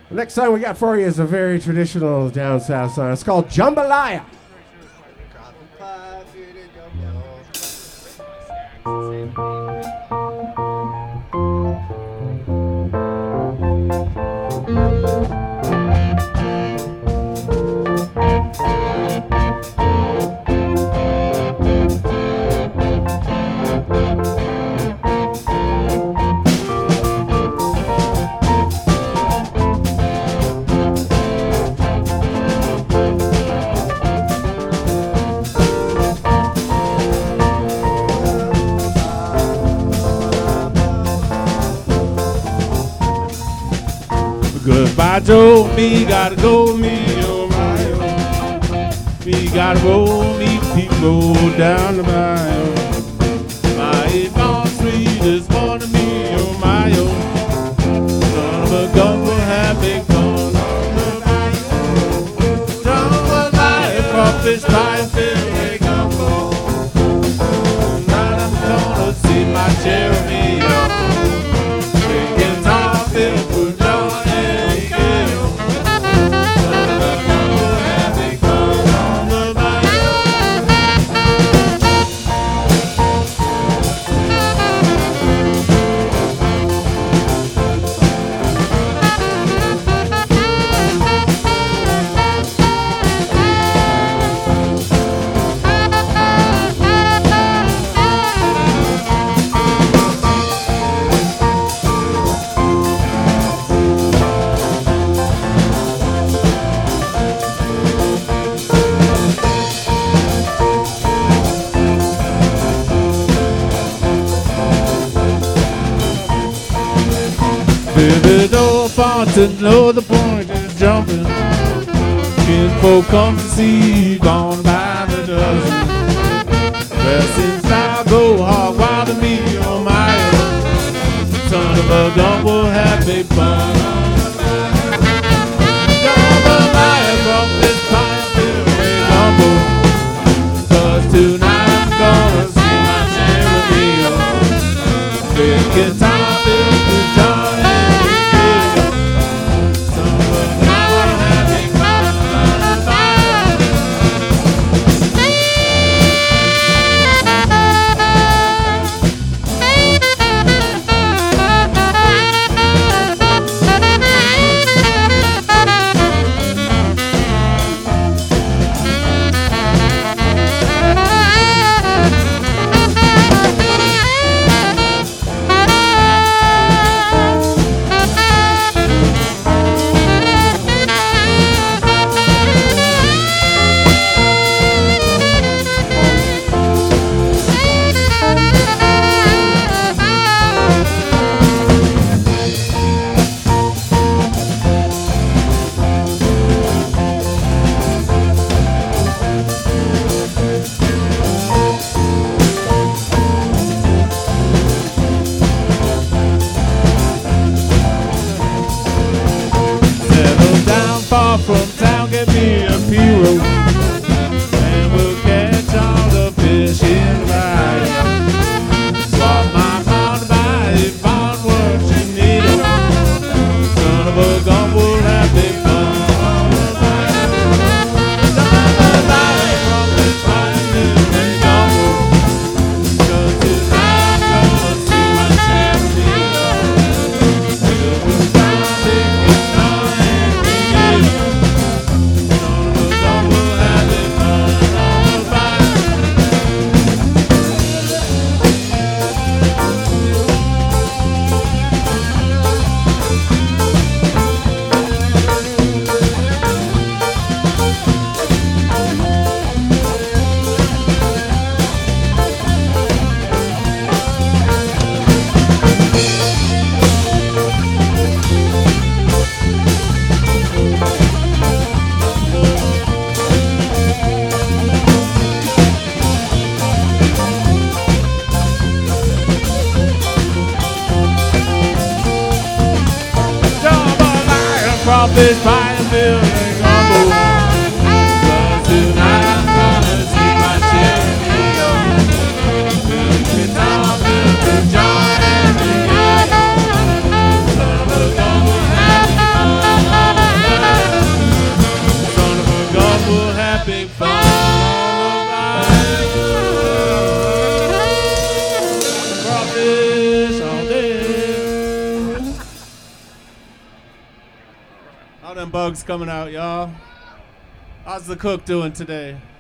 The next song we got for you is a very traditional down south song. It's called Jambalaya. Goodbye, Joe, me gotta go, me, oh my, oh. Me gotta roll, me people down the mile. My 8-mile street is born to me, oh my, oh. Son of a gun will have big gun on the night. Son of a life, crawfish pie, fish, egg, gumbo. Tonight I'm gonna see my Jeremy, oh. Drinking top, fill for John. Vivid old fountain, know the point is jumping. Kinfolk come to see, gone by the dozen. Dressing style, go hog wild to me, oh my. Son of a gun will have big fun. Jambalaya, crawfish pie, fill, egg, gumbo. 'Cause tonight I'm gonna see my Jeremy, oh. Drinking top, fill for John. From town, get me a pirogue, and we'll catch all the fish in the bayou. Swap my pound to buy it, find what you need. Son of a gun will have big fun. Jambalaya, crawfish pie, fish, egg, gumbo. 'Cause tonight I'm gonna see my Jeremy. Till we're down, big and down, and we get it. Crawfish pie and fill, egg, gumbo. 'Cause tonight I'm gonna see my Jeremy, oh. Drinking top, fill for John and the Son of a gun will have them bugs coming out, y'all. How's the cook doing today?